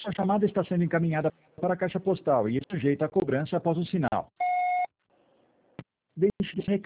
Sua chamada está sendo encaminhada para a caixa postal e é sujeita a cobrança após o sinal. Deixe esse recado